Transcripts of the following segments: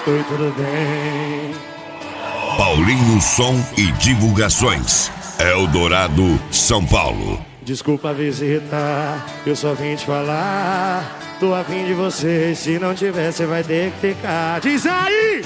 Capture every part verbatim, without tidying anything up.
Oi, tudo bem? Paulinho Som e Divulgações, Eldorado, São Paulo. Desculpa a visita, eu só vim te falar. Tô afim de você, se não tiver, você vai ter que ficar. Diz aí!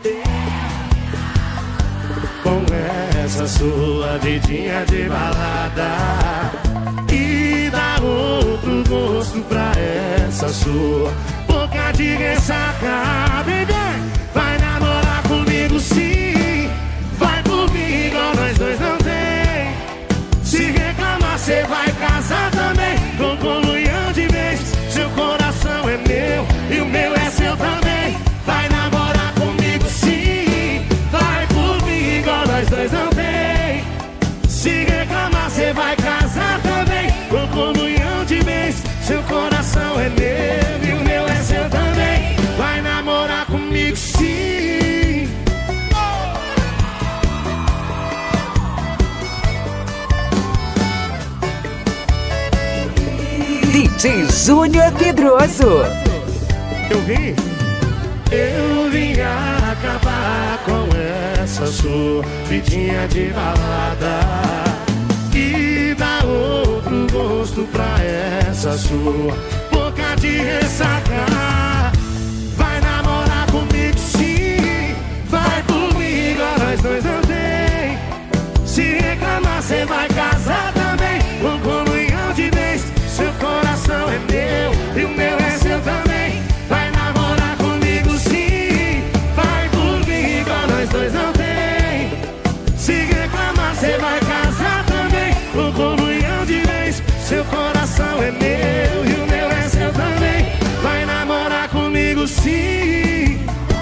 Com essa sua vidinha de balada e dá outro gosto pra essa sua boca de ressaca. Bebê, vai namorar comigo sim, vai por mim igual nós dois não tem. Se reclamar cê vai casar também, com comunhão de vez. Seu coração é meu e o meu é seu também. Vai namorar comigo sim, vai por mim igual nós dois não tem. Se reclamar cê vai casar também, com comunhão de vez. Seu coração é meu e o meu é seu também. Vai namorar comigo sim. D J Júnior Pedroso. Eu vim, eu vim acabar com essa sua vidinha de balada e dar outro gosto pra essa sua boca de ressaca. Vai namorar comigo sim, vai por mim igual nós dois não tem. Se reclamar cê vai casar também, com comunhão de vez. Seu coração é meu e o meu é seu também. Vai namorar comigo sim, vai por mim igual nós dois não tem. Se reclamar cê vai casar também, com comunhão de vez. Seu coração é meu e o meu é seu também. Vai namorar comigo sim.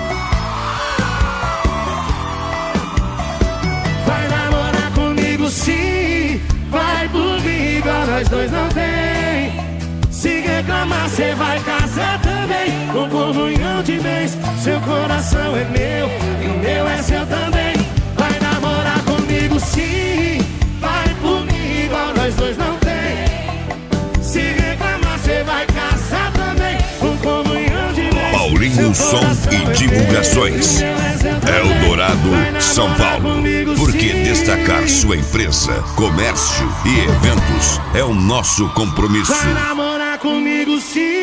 Vai namorar comigo sim, vai por mim igual nós dois não tem. Se reclamar cê vai casar também, com comunhão de vez. Seu coração é meu e o meu é seu também. Vai namorar comigo sim, vai por mim igual nós dois não tem. Se reclamar cê vai casar também, com comunhão de vez. Paulinho Som e Divulgações, Eldorado, São Paulo. Porque destacar sua empresa, comércio e eventos é o nosso compromisso. Vai namorar comigo sim.